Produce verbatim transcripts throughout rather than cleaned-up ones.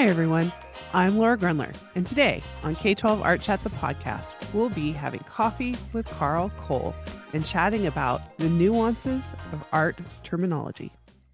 Hi, everyone. I'm Laura Grunler, and today on K twelve Art Chat, the podcast, we'll be having coffee with Carl Cole and chatting about the nuances of art terminology.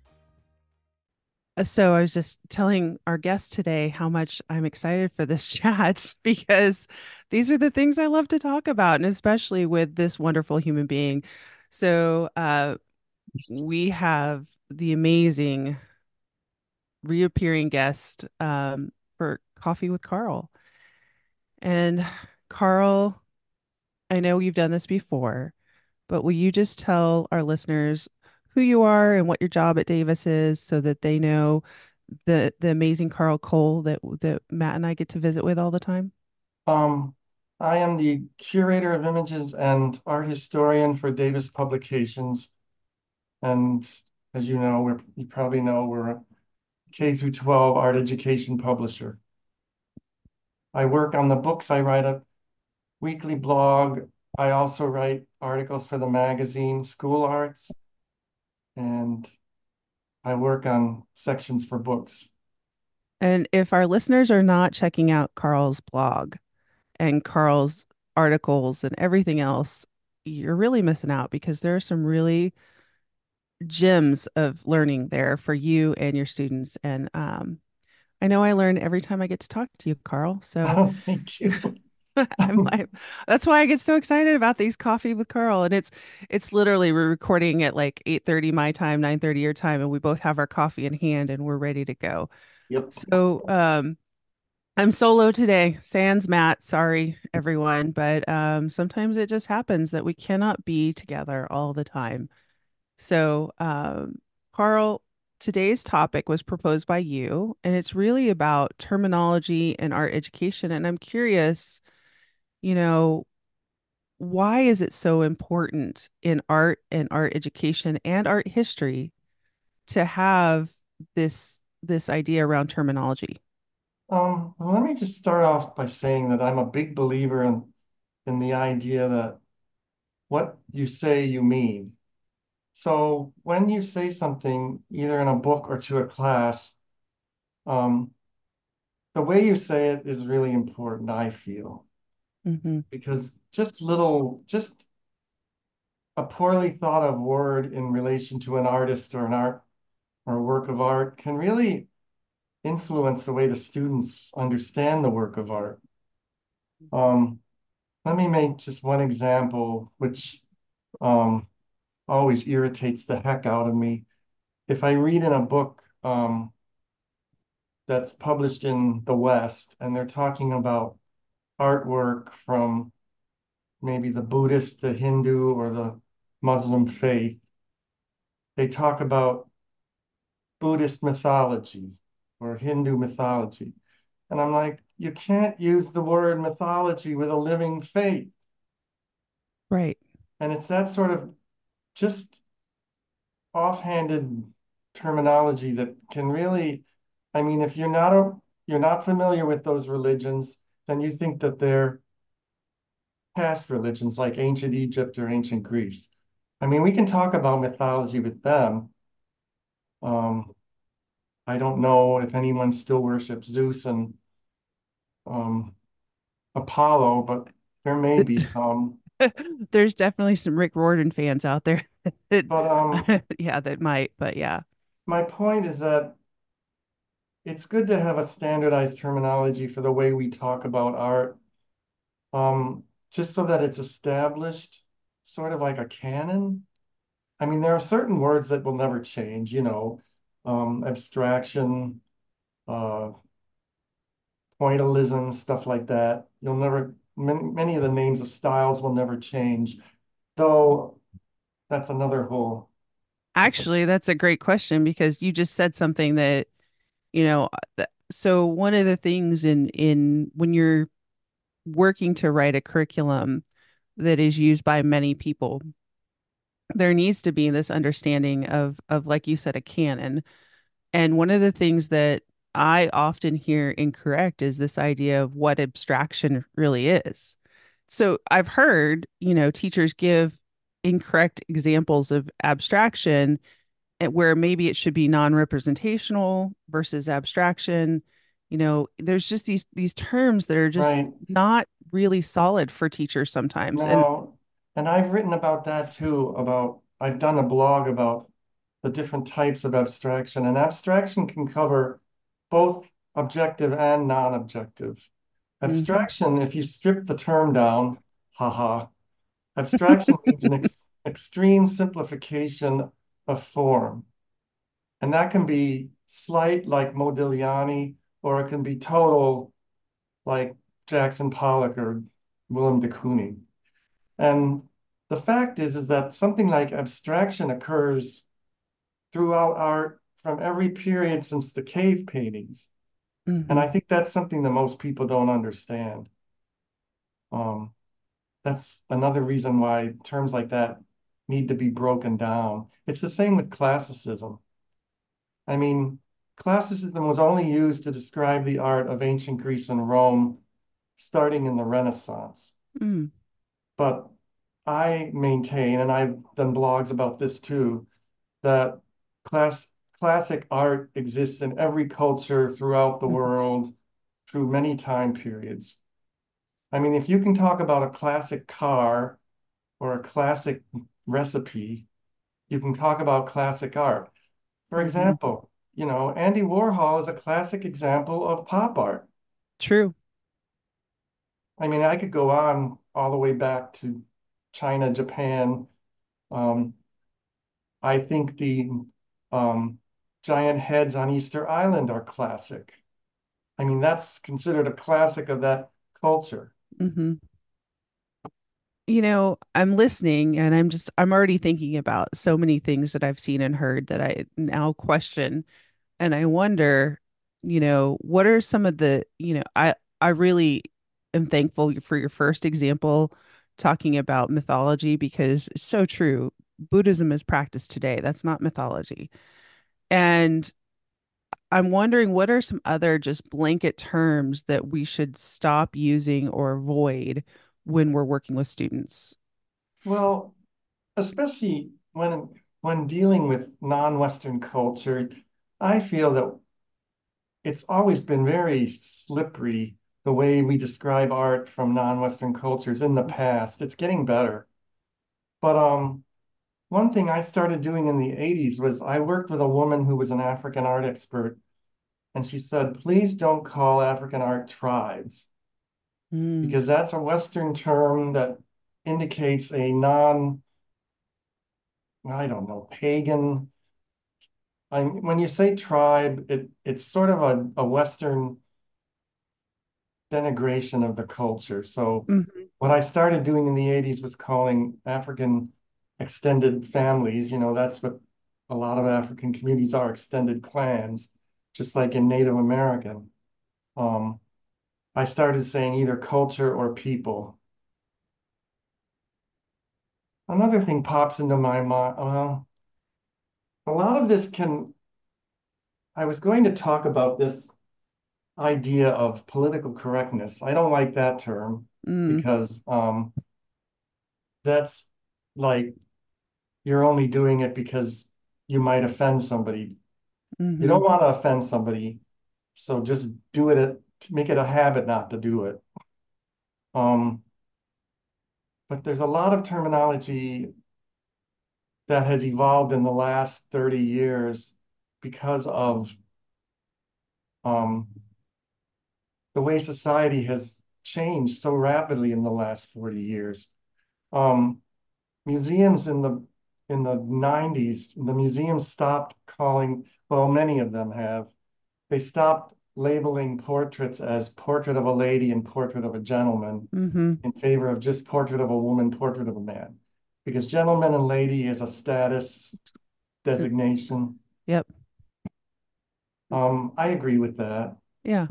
Uh, So, I was just telling our guest today how much I'm excited for this chat because these are the things I love to talk about, and especially with this wonderful human being. So, uh, we have the amazing reappearing guest um, for Coffee with Carl. And Carl, I know you've done this before, but will you just tell our listeners who you are and what your job at Davis is so that they know the the amazing Carl Cole that that Matt and I get to visit with all the time? Um, I am the curator of images and art historian for Davis Publications. And as you know, we're, you probably know, we're a K through twelve art education publisher. I work on the books. I write a weekly blog. I also write articles for the magazine School Arts, and I work on sections for books. And if our listeners are not checking out Carl's blog and Carl's articles and everything else, you're really missing out because there are some really gems of learning there for you and your students. And um, I know I learn every time I get to talk to you, Carl. So Oh, thank you. I'm like, that's why I get so excited about these coffee with Carl. And it's it's literally we're recording at like eight thirty my time, nine thirty your time, and we both have our coffee in hand and we're ready to go. Yep. So um I'm solo today. Sans Matt, sorry everyone, but um sometimes it just happens that we cannot be together all the time. So, um, Carl, today's topic was proposed by you, and it's really about terminology and art education. And I'm curious, you know, why is it so important in art and art education and art history to have this this idea around terminology? Um, well, let me just start off by saying that I'm a big believer in in the idea that what you say, you mean. So when you say something, either in a book or to a class, um, the way you say it is really important, I feel, Hmm. because just little, just a poorly thought of word in relation to an artist or an art or a work of art can really influence the way the students understand the work of art. Um, let me make just one example, which um, always irritates the heck out of me. If I read in a book, um, that's published in the West, and they're talking about artwork from maybe the Buddhist, the Hindu, or the Muslim faith. They talk about Buddhist mythology or Hindu mythology. And I'm like, you can't use the word mythology with a living faith. Right. And it's that sort of just offhanded terminology that can really, I mean, if you're not a, you're not familiar with those religions, then you think that they're past religions like ancient Egypt or ancient Greece. I mean, we can talk about mythology with them. Um, I don't know if anyone still worships Zeus and um, Apollo, but there may be some. There's definitely some Rick Riordan fans out there that, But um, yeah, that might, but yeah. my point is that it's good to have a standardized terminology for the way we talk about art, um, just so that it's established, sort of like a canon. I mean, there are certain words that will never change, you know, um, abstraction, uh, pointillism, stuff like that. You'll never, many, many of the names of styles will never change, though that's another whole. Actually, that's a great question because you just said something that, you know, uh, th- so one of the things in in when you're working to write a curriculum that is used by many people, there needs to be this understanding of of like you said, a canon. And one of the things that I often hear incorrect is this idea of what abstraction really is. So I've heard, you know, teachers give incorrect examples of abstraction, eh, where maybe it should be non-representational versus abstraction. You know, there's just these these terms that are just Right. not really solid for teachers sometimes. And No, and I've written about that too, about I've done a blog about the different types of abstraction, and abstraction can cover both objective and non-objective. Mhm. Abstraction, if you strip the term down, haha, abstraction means an ex extreme simplification of form. And that can be slight like Modigliani, or it can be total like Jackson Pollock or Willem de Kooning. And the fact is, is that something like abstraction occurs throughout art from every period since the cave paintings. And Mhm. I think that's something that most people don't understand. Um, that's another reason why terms like that need to be broken down. It's the same with classicism. I mean, classicism was only used to describe the art of ancient Greece and Rome starting in the Renaissance. Mm. But I maintain, and I've done blogs about this too, that class, classic art exists in every culture throughout the Mhm. world through many time periods. I mean, if you can talk about a classic car or a classic recipe, you can talk about classic art. For Mhm. example, you know, Andy Warhol is a classic example of pop art. True. I mean, I could go on all the way back to China, Japan. Um, I think the um, giant heads on Easter Island are classic. I mean, that's considered a classic of that culture. Mhm. You know, I'm listening and I'm just I'm already thinking about so many things that I've seen and heard that I now question. And I wonder, you know, what are some of the, you know, I I really am thankful for your first example talking about mythology because it's so true. Buddhism is practiced today. That's not mythology. And I'm wondering what are some other just blanket terms that we should stop using or avoid when we're working with students? Well, especially when when dealing with non-Western culture, I feel that it's always been very slippery the way we describe art from non-Western cultures in the past. It's getting better. But um, one thing I started doing in the eighties was I worked with a woman who was an African art expert, and she said, please don't call African art tribes, Mm, because that's a Western term that indicates a non, I don't know, pagan. I, when you say tribe, it, it's sort of a, a Western denigration of the culture. So mhm, what I started doing in the eighties was calling African extended families. You know, that's what a lot of African communities are, extended clans, just like in Native American. Um, I started saying either culture or people. Another thing pops into my mind. Well, a lot of this can, I was going to talk about this idea of political correctness. I don't like that term mm, because um, that's like you're only doing it because you might offend somebody. You don't mhm, want to offend somebody, so just do it, at, make it a habit not to do it. Um, but there's a lot of terminology that has evolved in the last thirty years because of um, the way society has changed so rapidly in the last forty years. Um, museums in the in the nineties, the museums stopped calling, well, many of them have, they stopped labeling portraits as portrait of a lady and portrait of a gentleman mhm. in favor of just portrait of a woman, portrait of a man. Because gentleman and lady is a status Uh, designation. Yep. Um, I agree with that. Yeah.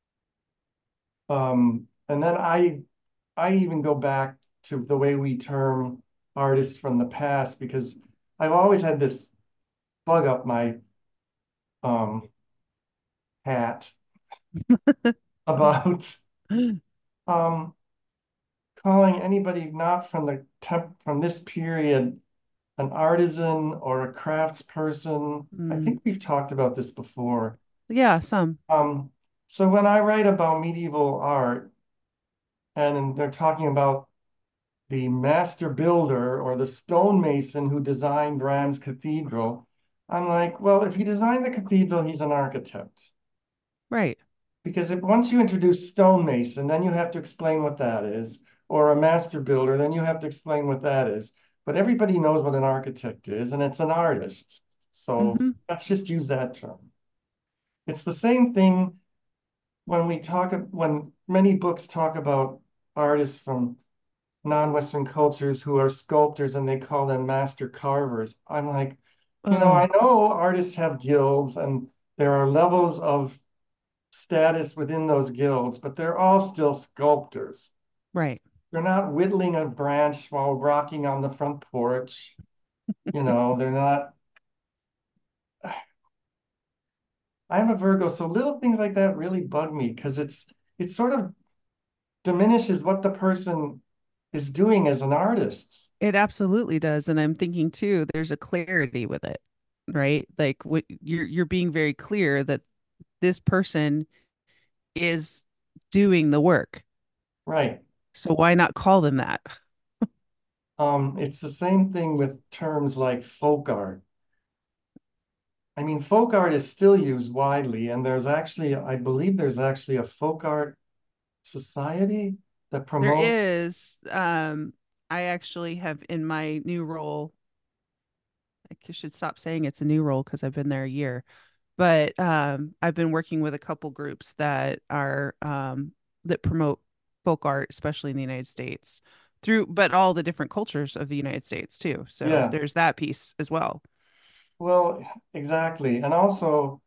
Um, and then I I even go back to the way we term artists from the past because I've always had this bug up my um, hat about um, calling anybody not from the temp from this period an artisan or a craftsperson. I Mm. think we've talked about this before. Yeah, some. Um, So when I write about medieval art and they're talking about the master builder or the stonemason who designed Rheims Cathedral, I'm like, well, if he designed the cathedral, he's an architect. Right. Because if once you introduce stonemason, then you have to explain what that is, or a master builder, then you have to explain what that is. But everybody knows what an architect is, and it's an artist. So Hmm. let's just use that term. It's the same thing when we talk, when many books talk about artists from non-Western cultures who are sculptors and they call them master carvers. I'm like, you know, I Oh, know artists have guilds and there are levels of status within those guilds, but they're all still sculptors. right. They're not whittling a branch while rocking on the front porch. You know, they're not. I'm a Virgo, so little things like that really bug me because it's it sort of diminishes what the person is doing as an artist. It absolutely does. And I'm thinking too, there's a clarity with it, right? Like what you're you're being very clear that this person is doing the work. Right. So why not call them that? Um, it's the same thing with terms like folk art. I mean, folk art is still used widely, and there's actually, I believe there's actually a folk art society that There promotes. is, um, I actually have in my new role, I should stop saying it's a new role because I've been there a year, but um, I've been working with a couple groups that are um, that promote folk art, especially in the United States, through, but all the different cultures of the United States too. So Yeah, there's that piece as well. well, exactly. And also,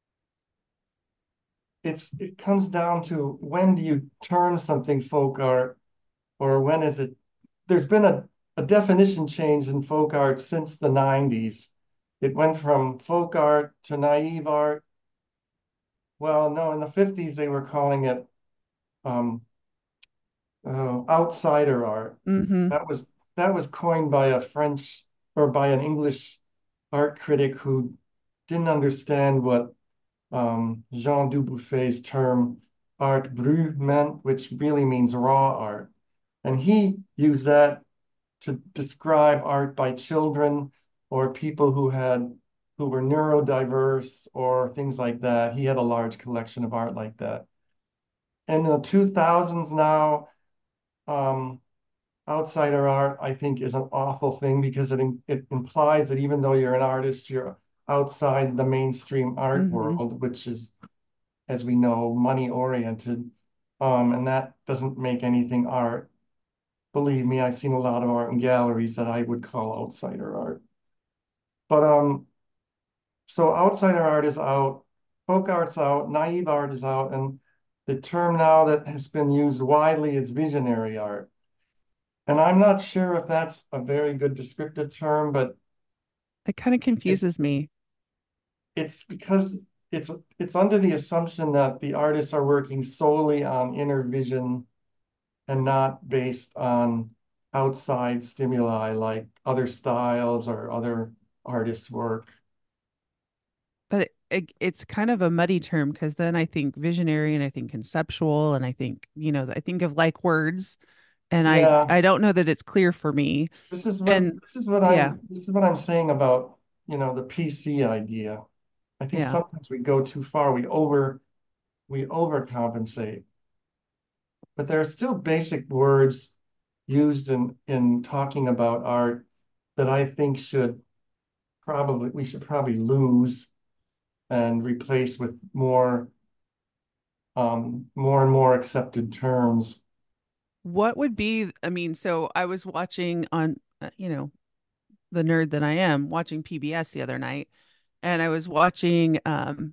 it's it comes down to when do you term something folk art, or when is it? There's been a, a definition change in folk art since the nineties. It went from folk art to naive art. Well, no, in the fifties they were calling it um, uh, outsider art. Hmm. That was that was coined by a French or by an English art critic who didn't understand what um, Jean Dubuffet's term art brut meant, which really means raw art. And he used that to describe art by children or people who had who were neurodiverse or things like that. He had a large collection of art like that. And in the two thousands now, um, outsider art, I think, is an awful thing because it it implies that even though you're an artist, you're outside the mainstream art Hmm. world, which is, as we know, money oriented. Um, and that doesn't make anything art. Believe me, I've seen a lot of art in galleries that I would call outsider art. But um, so outsider art is out, folk art's out, naive art is out, and the term now that has been used widely is visionary art. And I'm not sure if that's a very good descriptive term, but It kind of it, confuses me. it's because it's it's under the assumption that the artists are working solely on inner vision and not based on outside stimuli like other styles or other artists' work. But it, it, it's kind of a muddy term because then I think visionary and I think conceptual and I think, you know, I think of like words and I Yeah, I don't know that it's clear for me. this is what And this is what yeah, I'm this is what I'm saying about, you know, the P C idea. I think yeah. sometimes we go too far. We over we overcompensate. But there are still basic words used in in talking about art that I think should probably we should probably lose and replace with more um, more and more accepted terms. What would be, I mean, so I was watching on, uh, you know, the nerd that I am, watching P B S the other night, and I was watching um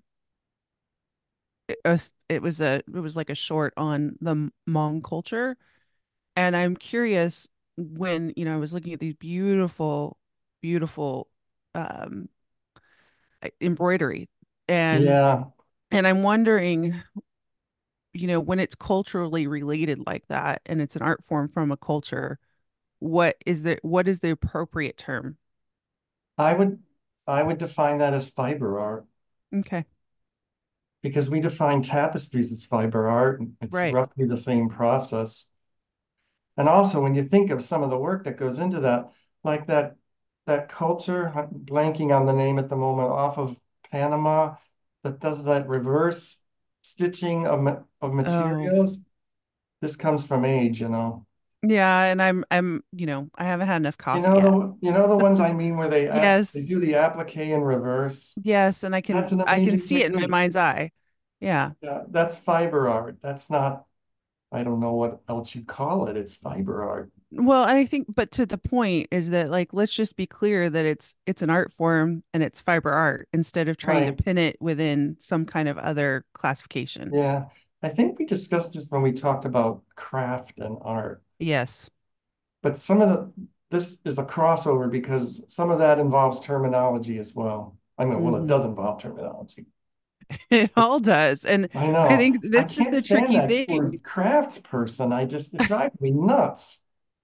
it was, it was a it was like a short on the Hmong culture, and I'm curious when, you know, I was looking at these beautiful, beautiful um embroidery and Yeah, and I'm wondering, you know, when it's culturally related like that and it's an art form from a culture, what is the what is the appropriate term? I would I would define that as fiber art. Okay. because we define tapestries as fiber art, and it's Right. roughly the same process. And also, when you think of some of the work that goes into that, like that that culture, I'm blanking on the name at the moment, off of Panama, that does that reverse stitching of ma- of Oh, materials. This comes from age, you know. yeah. And I'm, I'm, you know, I haven't had enough You coffee know yet. the you know the ones I mean where they app they Yes. do the applique in reverse. Yes. And I can, That's an I can amazing see it in my technique. mind's eye. Yeah. Yeah, that's fiber art. That's not, I don't know what else you call it. It's fiber art. Well, I think, but to the point is that like, let's just be clear that it's, it's an art form and it's fiber art instead of trying to Right. pin it within some kind of other classification. Yeah. I think we discussed this when we talked about craft and art. Yes. But some of the this is a crossover because some of that involves terminology as well. I mean, well, it Hmm. does involve terminology. It all does. And I I know. think I this is can't the stand tricky that thing. word crafts person. I just, it drives me nuts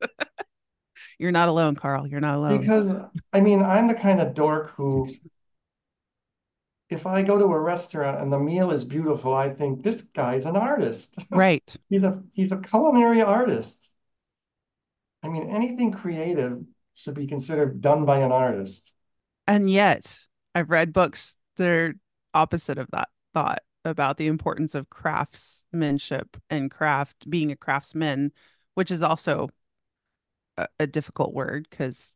You're not alone, Carl. You're not alone. because, I mean, I'm the kind of dork who, if I go to a restaurant and the meal is beautiful, I think this guy's an artist. Right. He's a he's a culinary artist. I mean, anything creative should be considered done by an artist. And yet, I've read books that are opposite of that thought about the importance of craftsmanship and craft, being a craftsman, which is also a, a difficult word because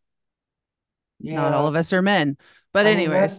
not all Yeah, of us are men. But, I mean anyways, that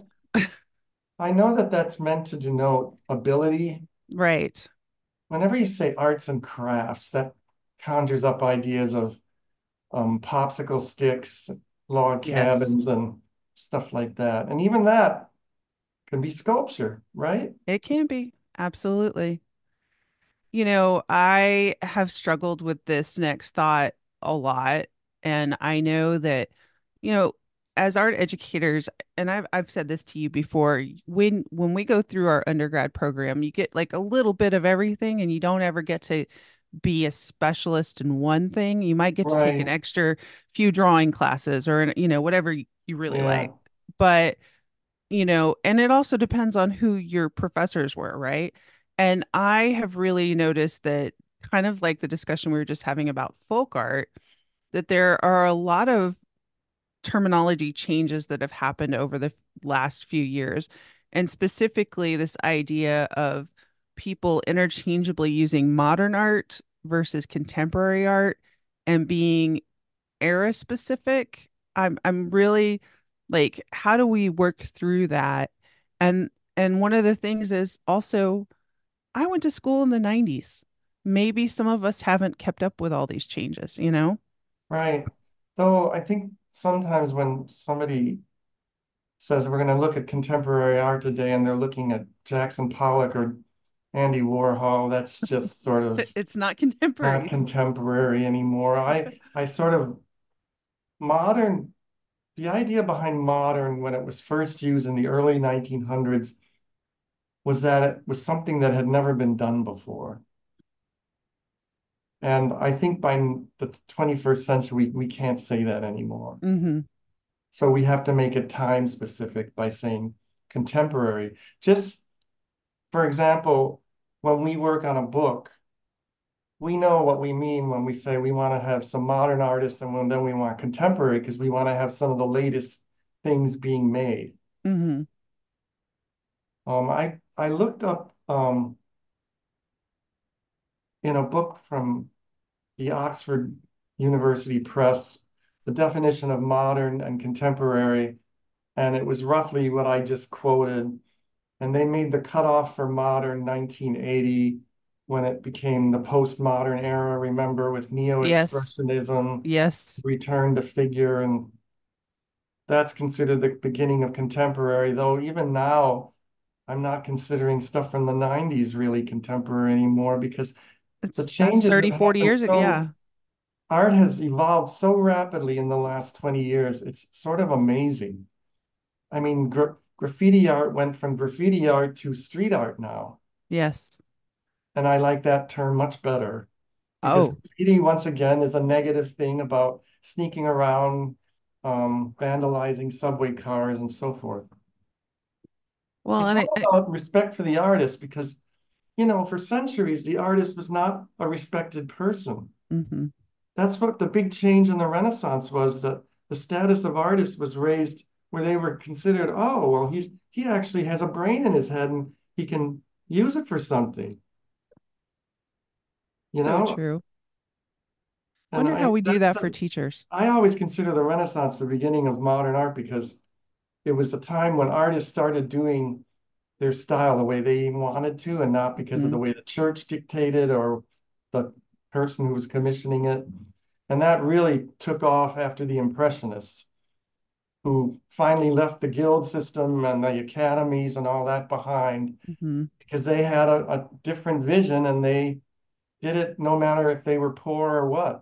I know that that's meant to denote ability. right. Whenever you say arts and crafts, that conjures up ideas of um, popsicle sticks, log Yes, cabins, and stuff like that. And even that can be sculpture, right? it can be. Absolutely. You know, I have struggled with this next thought a lot. And I know that, you know, as art educators, and I've I've said this to you before, when when we go through our undergrad program, you get like a little bit of everything and you don't ever get to be a specialist in one thing. You might get to take an Right. extra few drawing classes or, you know, whatever you really Yeah. like. But you know, and it also depends on who your professors were, right? And I have really noticed that kind of like the discussion we were just having about folk art, that there are a lot of terminology changes that have happened over the last few years. And specifically, this idea of people interchangeably using modern art versus contemporary art and being era specific. I'm I'm really like, how do we work through that? And and one of the things is also I went to school in the nineties. Maybe some of us haven't kept up with all these changes, you know? Right. Though I think sometimes when somebody says we're going to look at contemporary art today and they're looking at Jackson Pollock or Andy Warhol, that's just sort of It's not not contemporary. contemporary anymore. I I sort of modern the idea behind modern when it was first used in the early nineteen hundreds was that it was something that had never been done before. And I think by the twenty-first century, we can't say that anymore. Hmm. So we have to make it time specific by saying contemporary. Just for example, when we work on a book, we know what we mean when we say we want to have some modern artists and when, then we want contemporary because we want to have some of the latest things being made. Hmm. Um, I, I looked up um, in a book from the Oxford University Press the definition of modern and contemporary, and it was roughly what I just quoted. And they made the cutoff for modern nineteen eighty when it became the postmodern era, remember, with Yes. neo-expressionism, Yes. return to figure, and that's considered the beginning of contemporary, though even now I'm not considering stuff from the nineties really contemporary anymore because the It's that's changes thirty, have forty happened years ago. so, Yeah. art has evolved so rapidly in the last twenty years. It's sort of amazing. I mean, gra graffiti art went from graffiti art to street art now. Yes. And I like that term much better because Oh, graffiti, once again, is a negative thing about sneaking around, um, vandalizing subway cars and so forth. Well, It's and I, all I about respect for the artist because, you know, for centuries, the artist was not a respected person. mhm. That's what the big change in the Renaissance was, that the status of artists was raised where they were considered, oh, well, he's he actually has a brain in his head and he can use it for something, you So know? true. And Wonder how I we do that's that for the, teachers. I always consider the Renaissance the beginning of modern art because it was a time when artists started doing their style the way they wanted to and not because of the Mhm. way the church dictated or the person who was commissioning it. And that really took off after the Impressionists, who finally left the guild system and the academies and all that behind Mhm. because they had a, a different vision and they did it no matter if they were poor or what.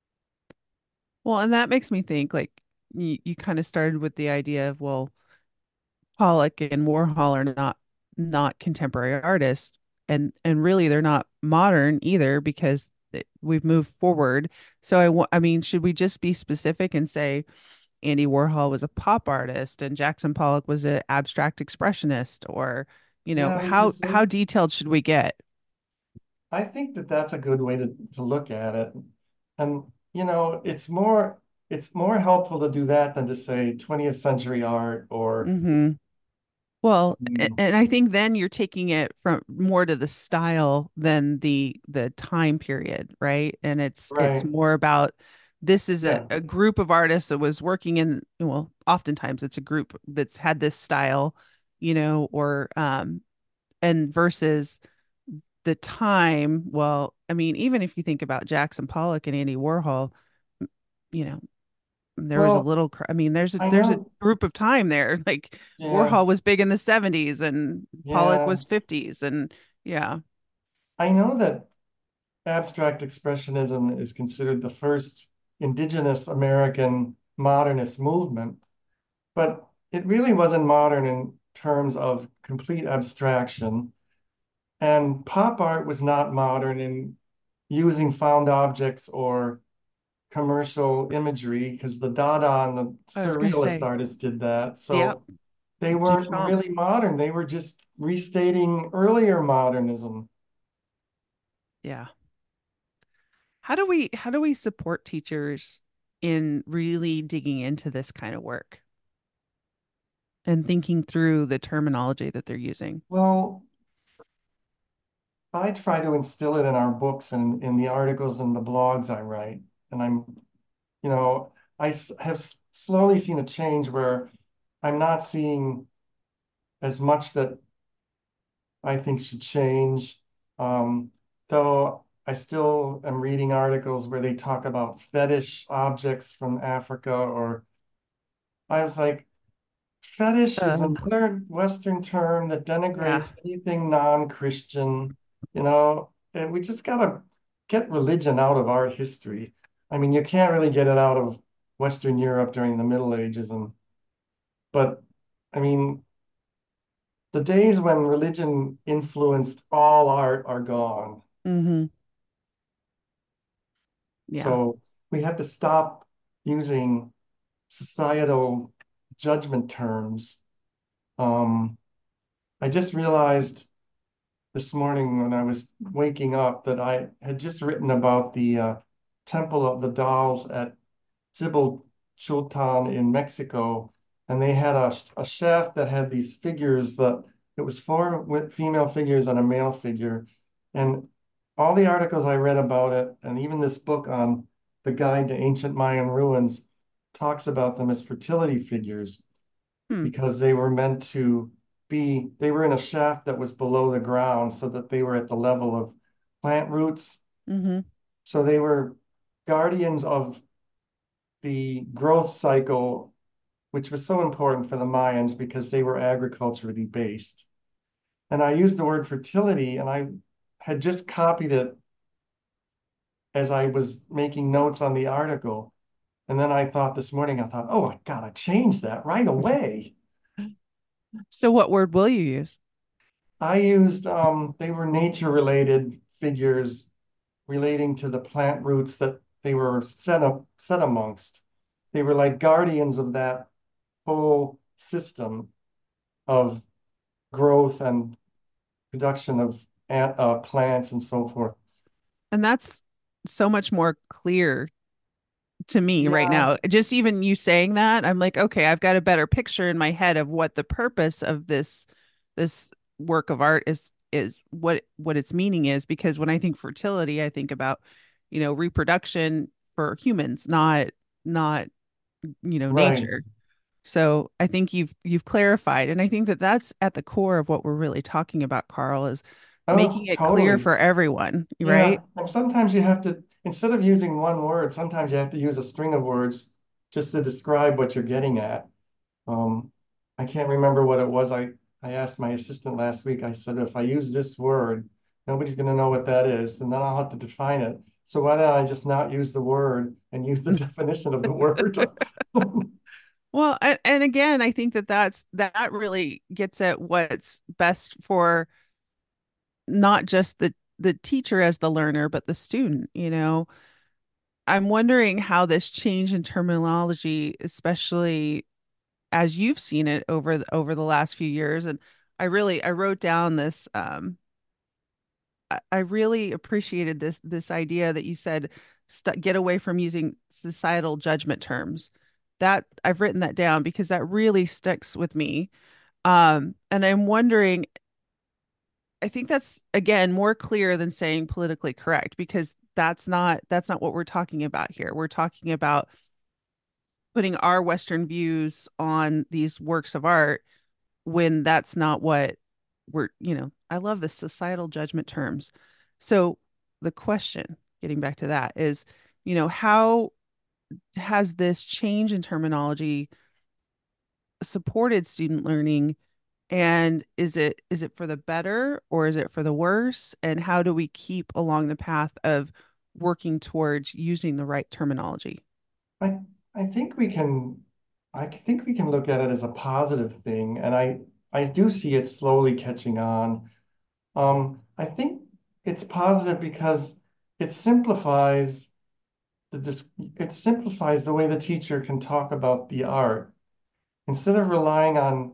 Well, and that makes me think like you, you kind of started with the idea of, well, Pollock and Warhol are not not contemporary artists, and and really they're not modern either because it- we've moved forward. So I wa- I mean, should we just be specific and say Andy Warhol was a pop artist and Jackson Pollock was an abstract expressionist, or you know, Yeah, we can how say, how detailed should we get? I think that that's a good way to, to look at it. And, you know, it's more, it's more helpful to do that than to say twentieth century art or, Hmm. Well, a- mm, and I think then you're taking it from more to the style than the the time period, right? And it's it's right. more about this is a, Yeah. a group of artists that was working in, well, oftentimes it's a group that's had this style, you know, or um and versus the time. Well, I mean, even if you think about Jackson Pollock and Andy Warhol, you know, there was a Well, little cr- I mean there's a I there's a know, group of time there like yeah, Warhol was big in the seventies and Pollock yeah. was fifties and yeah. I know that abstract expressionism is considered the first indigenous American modernist movement, but it really wasn't modern in terms of complete abstraction. And pop art was not modern in using found objects or commercial imagery because the Dada and the I was gonna Surrealist say, artists did that. yep, So they weren't Duchamp. really modern. They were just restating earlier modernism. Yeah. How do we how do we support teachers in really digging into this kind of work and thinking through the terminology that they're using? Well, I try to instill it in our books and in the articles and the blogs I write. And I'm, you know, I s- have s- slowly seen a change where I'm not seeing as much that I think should change. Um, though I still am reading articles where they talk about fetish objects from Africa, or I was like, fetish is Uh, another Western term that yeah. denigrates anything non-Christian, you know, and we just gotta get religion out of art history. I mean, you can't really get it out of Western Europe during the Middle Ages, and but I mean, the days when religion influenced all art are gone. Hmm. Yeah. So we have to stop using societal judgment terms. Um, I just realized this morning when I was waking up that I had just written about the uh, Temple of the Dolls at Chultan in Mexico, and they had a, a shaft that had these figures that it was four with female figures and a male figure. And all the articles I read about it, and even this book on the Guide to Ancient Mayan Ruins, talks about them as fertility figures Hmm. because they were meant to be, they were in a shaft that was below the ground so that they were at the level of plant roots. Hmm. So they were guardians of the growth cycle, which was so important for the Mayans because they were agriculturally based. And I used the word fertility, and I had just copied it as I was making notes on the article. And then I thought this morning, I thought, oh, I gotta change that right away. So what word will you use? I used, um, they were nature related figures relating to the plant roots that they were set up, set amongst. They were like guardians of that whole system of growth and production of ant, uh, plants and so forth. And that's so much more clear to me right Yeah, now. Just even you saying that, I'm like, okay, I've got a better picture in my head of what the purpose of this this work of art is is what what its meaning is. Because when I think fertility, I think about, you know, reproduction for humans, not not, you know, right. nature. So I think you've you've clarified, and I think that that's at the core of what we're really talking about, Carl, is making Oh, it clear totally. for everyone, Yeah. right? And sometimes you have to, instead of using one word, sometimes you have to use a string of words just to describe what you're getting at. Um, I can't remember what it was. I, I asked my assistant last week, I said, if I use this word, nobody's going to know what that is, and then I'll have to define it. So why don't I just not use the word and use the definition of the word? Well, and, and again, I think that that's that really gets at what's best for not just the the teacher as the learner, but the student, you know. I'm wondering how this change in terminology, especially as you've seen it over the, over the last few years, and I really I wrote down this um I, I really appreciated this this idea that you said st get away from using societal judgment terms. That I've written that down because that really sticks with me. Um, and I'm wondering, I think that's again more clear than saying politically correct because that's not that's not what we're talking about here. We're talking about putting our Western views on these works of art when that's not what we're, you know, I love the societal judgment terms. So the question, getting back to that, is, you know, how has this change in terminology supported student learning, and is it is it for the better or is it for the worse, and how do we keep along the path of working towards using the right terminology? I I think we can I think we can look at it as a positive thing, and I I do see it slowly catching on. Um, I think it's positive because it simplifies the dis it simplifies the way the teacher can talk about the art instead of relying on,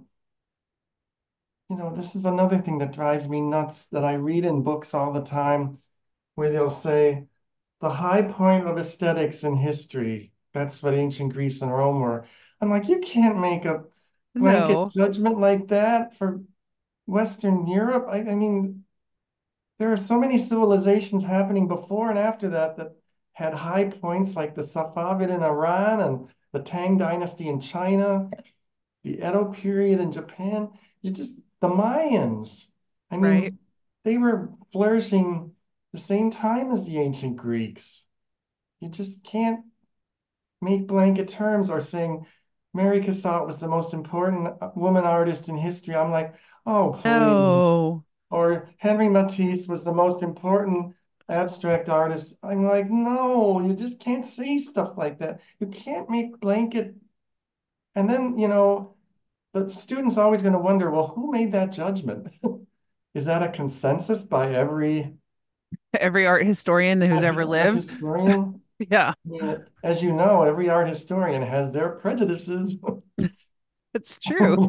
you know, this is another thing that drives me nuts that I read in books all the time where they'll say the high point of aesthetics in history. That's what ancient Greece and Rome were. I'm like, you can't make a blanket No, judgment like that for Western Europe. I, I mean, there are so many civilizations happening before and after that that had high points like the Safavid in Iran and the Tang Dynasty in China, the Edo period in Japan. You just, the Mayans. I right? mean, they were flourishing the same time as the ancient Greeks. You just can't make blanket terms or saying Mary Cassatt was the most important uh, woman artist in history. I'm like, oh, please. No, Or Henry Matisse was the most important abstract artist. I'm like, no, you just can't say stuff like that. You can't make blanket. And then, you know, the student's always going to wonder, well, who made that judgment? Is that a consensus by every every art historian who's ever art lived. historian? Yeah, I mean, as you know, every art historian has their prejudices. it's true.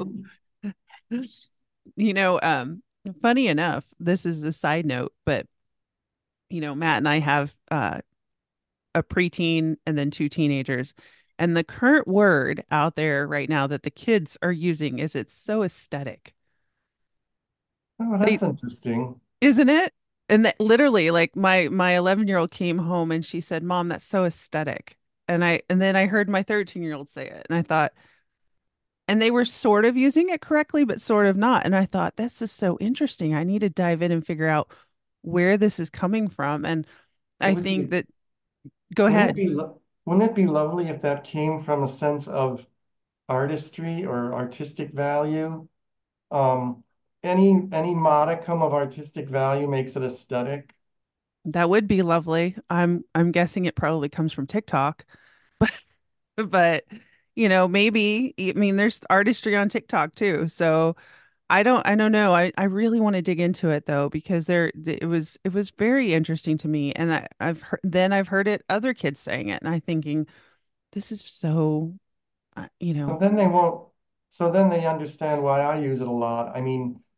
You know, um, funny enough, this is a side note, but you know, Matt and I have uh, a preteen and then two teenagers. And the current word out there right now that the kids are using is it's so aesthetic. Oh, They, that's interesting. isn't it? And that literally, like my my eleven year old came home and she said, "Mom, that's so aesthetic." And I and then I heard my thirteen year old say it, and I thought, and they were sort of using it correctly, but sort of not. And I thought, this is so interesting. I need to dive in and figure out where this is coming from. And It I would think be, that, go wouldn't it ahead. be, lo- wouldn't it be lovely if that came from a sense of artistry or artistic value? Um, any any modicum of artistic value makes it aesthetic. That would be lovely. I'm I'm guessing it probably comes from TikTok, but you know, maybe I mean there's artistry on TikTok too. So I don't I don't know. I I really want to dig into it though because there it was it was very interesting to me, and I I've heard then I've heard it other kids saying it, and I'm thinking this is so uh, you So know, then they won't, so then they understand why I use it a lot. I mean,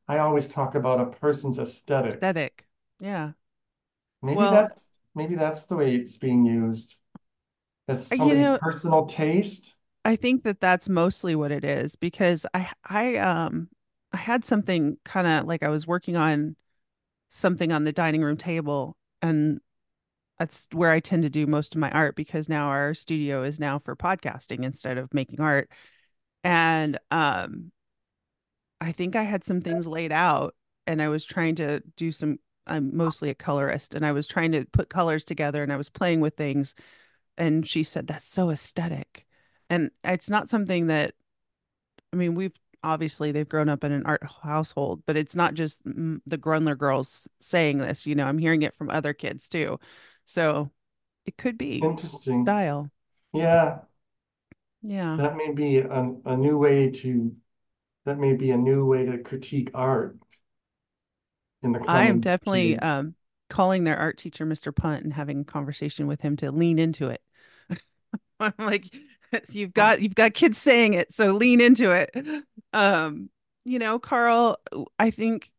I always talk about a person's aesthetic. Aesthetic. Yeah. Maybe Well, that's maybe that's the way it's being used as you somebody's know, personal taste. I think that that's mostly what it is because I I um I had something kind of like I was working on something on the dining room table, and that's where I tend to do most of my art because now our studio is now for podcasting instead of making art. And um I think I had some things laid out and I was trying to do some, I'm mostly a colorist, and I was trying to put colors together and I was playing with things, and she said that's so aesthetic. And it's not something that, I mean, we've obviously they've grown up in an art household, but it's not just mm, the Grunler girls saying this, you know, I'm hearing it from other kids too. So it could be Interesting. style. Yeah, Yeah. that may be a, a new way to that may be a new way to critique art in the I am coming definitely decade. um calling their art teacher mister Punt and having a conversation with him to lean into it. I'm like, you've got you've got kids saying it, so lean into it. Um, you know, Carl, I think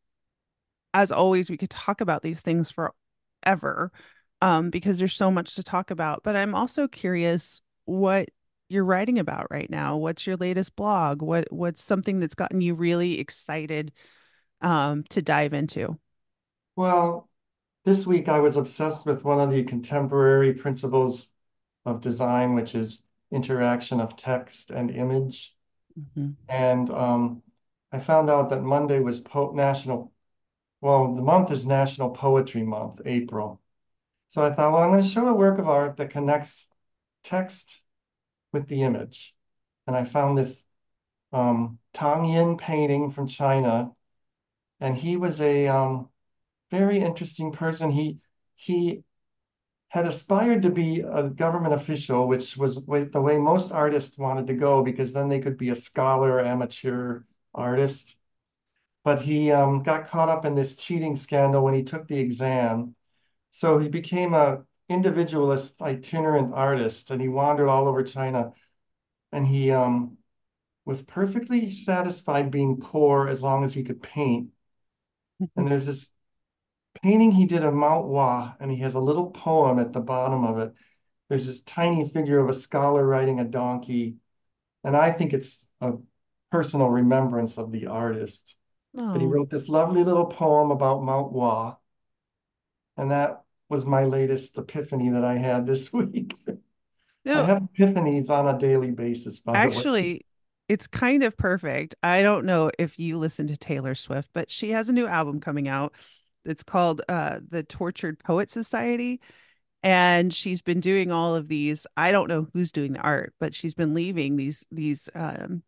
as always, we could talk about these things forever, um, because there's so much to talk about. But I'm also curious what you're writing about right now. What's your latest blog? What what's something that's gotten you really excited um, to dive into? Well, this week I was obsessed with one of the contemporary principles of design, which is interaction of text and image. Mhm. And um, I found out that Monday was po National, well, the month is National Poetry Month, April. So I thought, well, I'm going to show a work of art that connects text with the image. And I found this um, Tang Yin painting from China, and he was a um, very interesting person. He he had aspired to be a government official, which was the way most artists wanted to go, because then they could be a scholar, amateur artist. But he um, got caught up in this cheating scandal when he took the exam. So he became a individualist, itinerant artist, and he wandered all over China. And he um, was perfectly satisfied being poor as long as he could paint. And there's this painting he did of Mount Hua, and he has a little poem at the bottom of it. There's this tiny figure of a scholar riding a donkey, and I think it's a personal remembrance of the artist. But he Oh, wrote this lovely little poem about Mount Hua, and that was my latest epiphany that I had this week. I no, have epiphanies on a daily basis, by the way. actually, it's kind of perfect. I don't know if you listen to Taylor Swift, but she has a new album coming out. It's called uh, The Tortured Poet Society. And she's been doing all of these. I don't know who's doing the art, but she's been leaving these these um,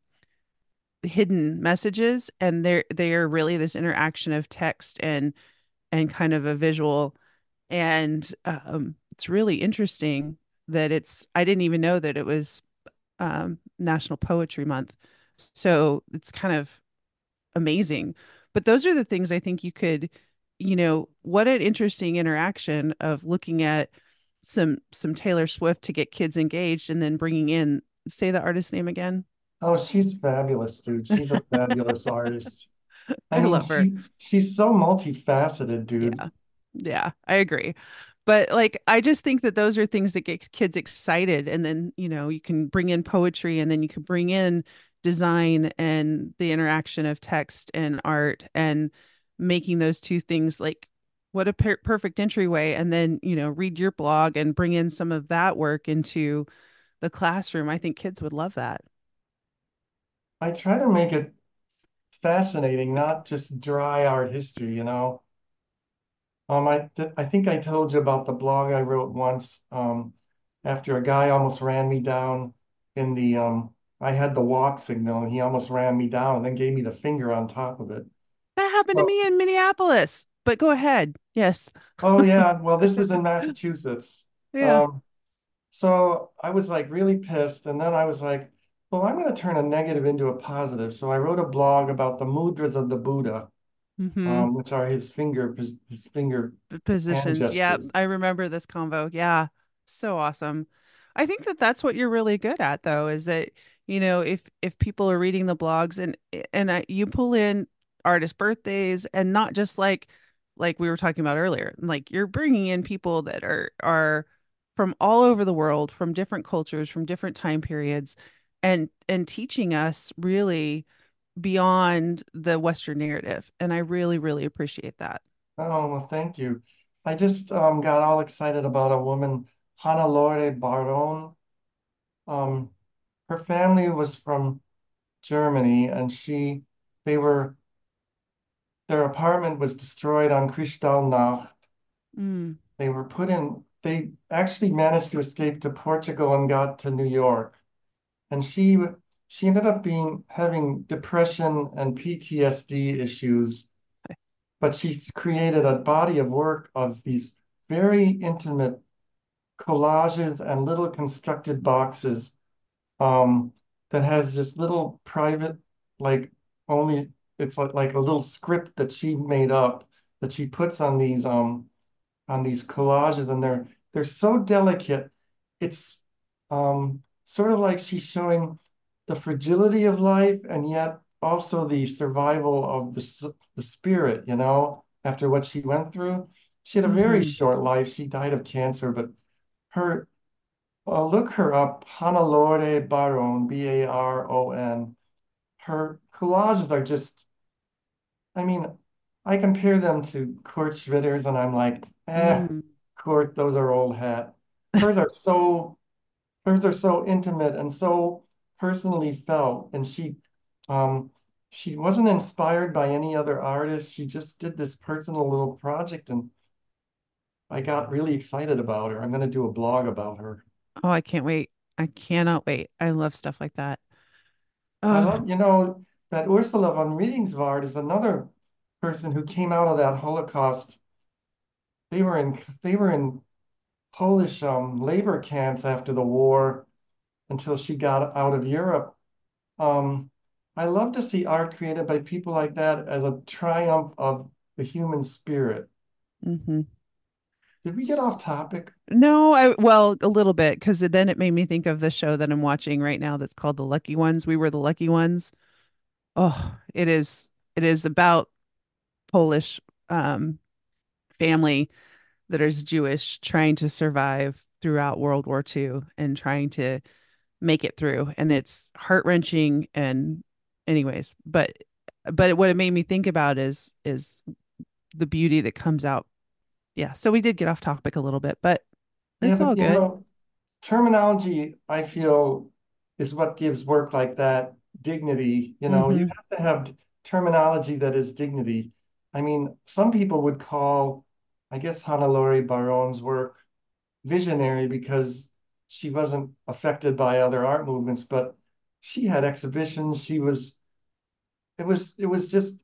hidden messages, and they're they are really this interaction of text and and kind of a visual. And um, it's really interesting that it's. I didn't even know that it was um, National Poetry Month. So it's kind of amazing. But those are the things I think you could, you know, what an interesting interaction of looking at some some Taylor Swift to get kids engaged and then bringing in, say the artist name again. Oh, she's fabulous, dude. She's a fabulous artist. I I mean, love her. she she's so multifaceted, dude. Yeah. Yeah, I agree. But like I just think that those are things that get kids excited, and then, you know, you can bring in poetry, and then you can bring in design and the interaction of text and art, and making those two things like what a per perfect entryway. And then, you know, read your blog and bring in some of that work into the classroom. I think kids would love that. I try to make it fascinating, not just dry art history, you know. Um, I did, I think I told you about the blog I wrote once, um, after a guy almost ran me down in the um I had the walk signal and he almost ran me down and then gave me the finger on top of it. That happened to Well, me in Minneapolis. But go ahead. Yes. oh yeah, well this was in Massachusetts. Yeah. Um, so I was like really pissed, and then I was like, well, I'm going to turn a negative into a positive. So I wrote a blog about the mudras of the Buddha, Hmm. um, which are his finger his finger hand Positions. Yeah, gestures. I remember this convo. Yeah, so awesome. I think that that's what you're really good at, though, is that, you know, if if people are reading the blogs and and I, you pull in artist birthdays, and not just like like we were talking about earlier. Like you're bringing in people that are are from all over the world, from different cultures, from different time periods, and and teaching us really beyond the Western narrative. And I really, really appreciate that. Oh, well, thank you. I just um, got all excited about a woman, Hannelore Baron. Um, her family was from Germany, and she, they were, their apartment was destroyed on Kristallnacht. Mm, They were put in, they actually managed to escape to Portugal and got to New York. And she, she ended up being having depression and P T S D issues, but she's created a body of work of these very intimate collages and little constructed boxes um, that has just little private, like only it's like, like a little script that she made up that she puts on these um on these collages, and they're they're so delicate. It's um sort of like she's showing the fragility of life and yet also the survival of the s- the spirit, you know, after what she went through. She had a very hmm short life. She died of cancer, but her uh, look her up, Hannelore Baron, B A R O N. Her collages are just, I mean, I compare them to Kurt Schwitter's, and I'm like, eh, mm. Kurt, those are old hat. Hers are so, hers are so intimate and so personally felt, and she, um, she wasn't inspired by any other artist. She just did this personal little project, and I got really excited about her. I'm going to do a blog about her. Oh, I can't wait. I cannot wait. I love stuff like that. I Oh, love, you know, that Ursula von Riedingsvard is another person who came out of that Holocaust. They were in they were in Polish um, labor camps after the war until she got out of Europe. Um, I love to see art created by people like that as a triumph of the human spirit. hmm Did we get off topic? No, I well, a little bit because then it made me think of the show that I'm watching right now that's called The Lucky Ones. We Were the Lucky Ones. Oh, it is it is about Polish um family that is Jewish trying to survive throughout World War Two and trying to make it through. And it's heart-wrenching and anyways, but but what it made me think about is is the beauty that comes out. Yeah. So we did get off topic a little bit, but Yeah, it's all but you good. know, terminology, I feel, is what gives work like that dignity. You know, you Mm-hmm. have to have terminology that is dignity. I mean, some people would call, I guess, Hannelore Baron's work visionary because she wasn't affected by other art movements, but she had exhibitions. She was, it was, it was just,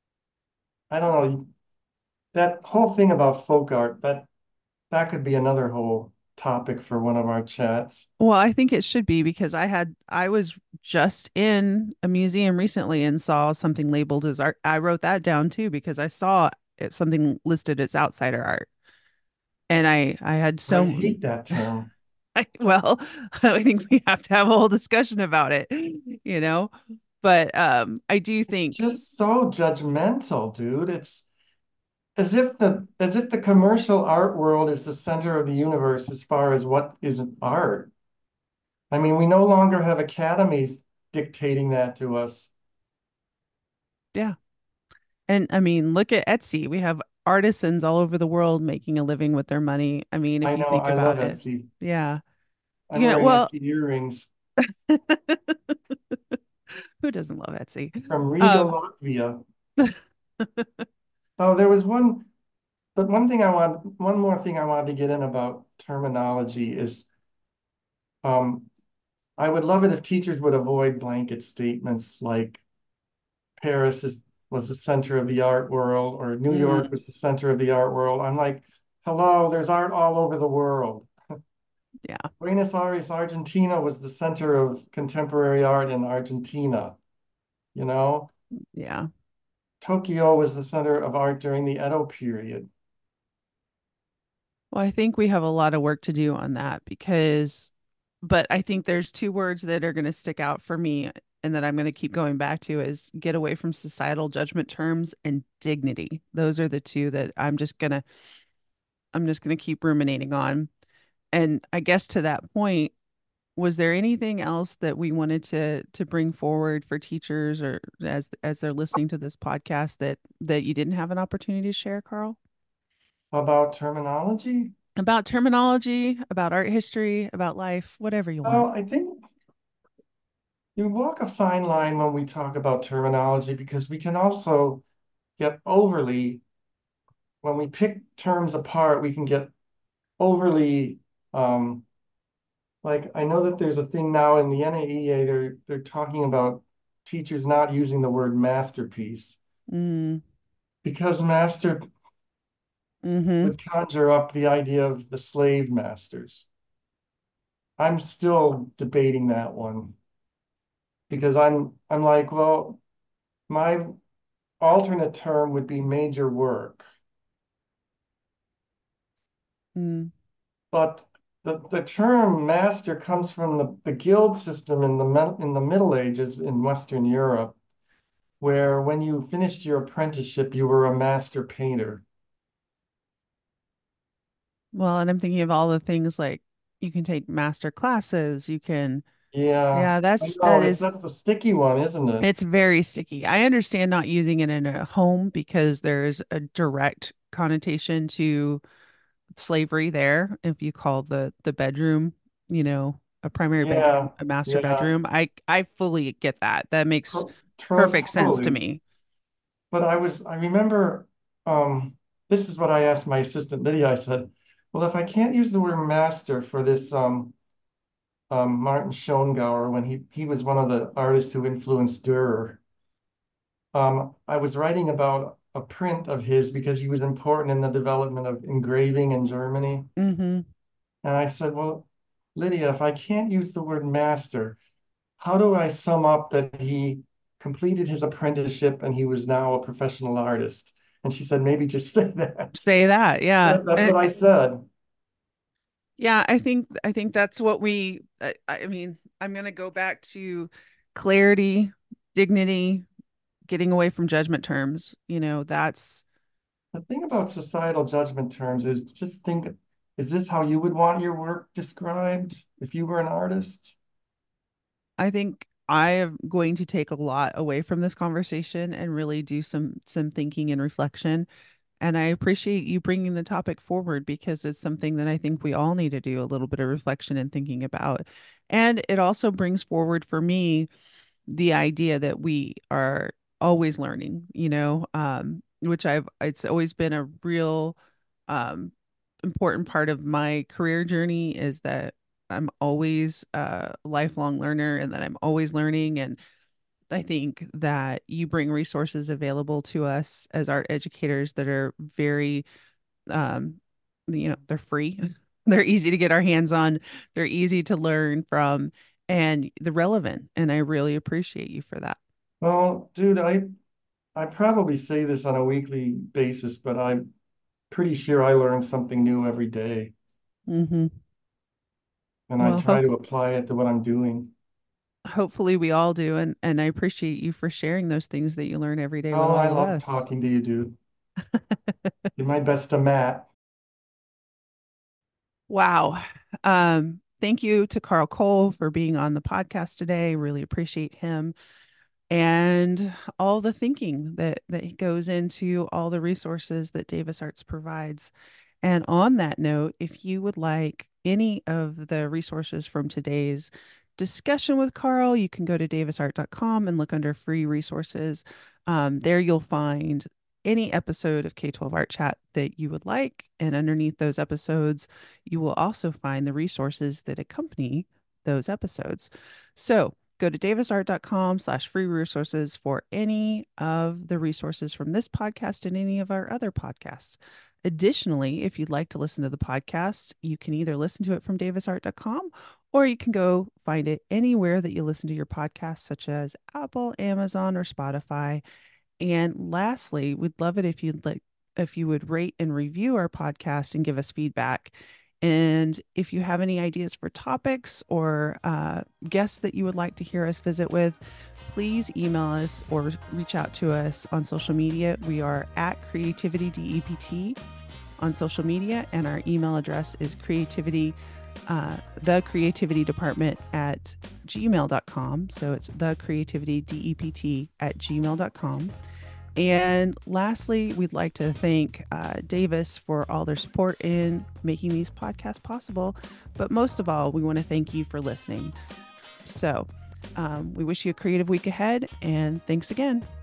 I don't know, that whole thing about folk art, that that could be another whole topic for one of our chats. Well, I think it should be because I had I was just in a museum recently and saw something labeled as art. I wrote that down too because I saw it, something listed as outsider art. And I I had I so hate that term. I, well, I think we have to have a whole discussion about it, you know. But um I do It's think, just so judgmental, dude. It's as if the as if the commercial art world is the center of the universe as far as what is art. I mean, we no longer have academies dictating that to us. yeah. And I mean, look at Etsy. We have artisans all over the world making a living with their money. I mean, if I you know, think I love about it. Etsy. Yeah. I'm You know, wearing well, Etsy earrings who doesn't love Etsy? from Riga, Um, Latvia. Oh, there was one, but one thing I want, one more thing I wanted to get in about terminology is, um, I would love it if teachers would avoid blanket statements like Paris is, was the center of the art world or New York mm, was the center of the art world. I'm like, hello, there's art all over the world. yeah, Buenos Aires, Argentina was the center of contemporary art in Argentina, you know? yeah. Tokyo was the center of art during the Edo period. Well, I think we have a lot of work to do on that because, but I think there's two words that are going to stick out for me, and that I'm going to keep going back to is get away from societal judgment terms and dignity. Those are the two that I'm just going to I'm just going to keep ruminating on. And I guess to that point, was there anything else that we wanted to to bring forward for teachers or as as they're listening to this podcast that that you didn't have an opportunity to share, Carl? About terminology? About terminology, about art history, about life, whatever you want. Well, I think you walk a fine line when we talk about terminology because we can also get overly, when we pick terms apart, we can get overly, um, like I know that there's a thing now in the N A E A, they're they're talking about teachers not using the word masterpiece Mm, because master mm-hmm. would conjure up the idea of the slave masters. I'm still debating that one because I'm I'm like, well, my alternate term would be major work. Mm. But the, the term master comes from the, the guild system in the in the Middle Ages in Western Europe, where when you finished your apprenticeship, you were a master painter. Well, and I'm thinking of all the things like you can take master classes, you can, Yeah, yeah, I that's know that it's is that's a sticky one, isn't it? it's very sticky. I understand not using it in a home because there's a direct connotation to slavery there. If you call the the bedroom, you know, a primary bedroom, Yeah, a master yeah, bedroom, I I fully get that. That makes tro tro perfect sense to totally. me. But I was I remember um, this is what I asked my assistant Lydia. I said, well, if I can't use the word master for this um, um, Martin Schongauer when he he was one of the artists who influenced Dürer. Um, I was writing about a print of his because he was important in the development of engraving in Germany. Hmm. And I said, well, Lydia, if I can't use the word master, how do I sum up that he completed his apprenticeship and he was now a professional artist? And she said, maybe just say that. Say that, yeah. That- That's And what I said. yeah, I think I think that's what we I, I mean, I'm going to go back to clarity, dignity, getting away from judgment terms. You know, that's The thing about societal judgment terms is just think, is this how you would want your work described if you were an artist? I think I am going to take a lot away from this conversation and really do some some thinking and reflection. And I appreciate you bringing the topic forward because it's something that I think we all need to do a little bit of reflection and thinking about. And it also brings forward for me the idea that we are always learning, you know, um, which I've, it's always been a real um, important part of my career journey is that I'm always a lifelong learner and that I'm always learning. And I think that you bring resources available to us as art educators that are very, um, you know, they're free. They're easy to get our hands on. They're easy to learn from and they're relevant. And I really appreciate you for that. Well, dude, I I probably say this on a weekly basis, but I'm pretty sure I learn something new every day, Hmm. and I Well, try hope, to apply it to what I'm doing. hopefully we all do. And, and I appreciate you for sharing those things that you learn every day with Oh, I all of love us. talking to you, dude. You're my best to Matt. Wow. Um, thank you to Carl Cole for being on the podcast today. Really appreciate him and all the thinking that that goes into all the resources that Davis Arts provides. And on that note, if you would like any of the resources from today's discussion with Carl, you can go to davis art dot com and look under free resources. Um, there you'll find any episode of K twelve Art Chat that you would like. And underneath those episodes, you will also find the resources that accompany those episodes. So go to davis art dot com slash free resources for any of the resources from this podcast and any of our other podcasts. Additionally, if you'd like to listen to the podcast, you can either listen to it from davis art dot com or you can go find it anywhere that you listen to your podcasts, such as Apple, Amazon, or Spotify. And lastly, we'd love it if you'd like if you would rate and review our podcast and give us feedback. And if you have any ideas for topics or uh, guests that you would like to hear us visit with, please email us or reach out to us on social media. We are at Creativity D E P T on social media, and our email address is creativity, uh, the creativity department at gmail dot com. So it's the creativity D E P T at gmail dot com. And lastly, we'd like to thank uh, Davis for all their support in making these podcasts possible. But most of all, we want to thank you for listening. So um, we wish you a creative week ahead, and thanks again.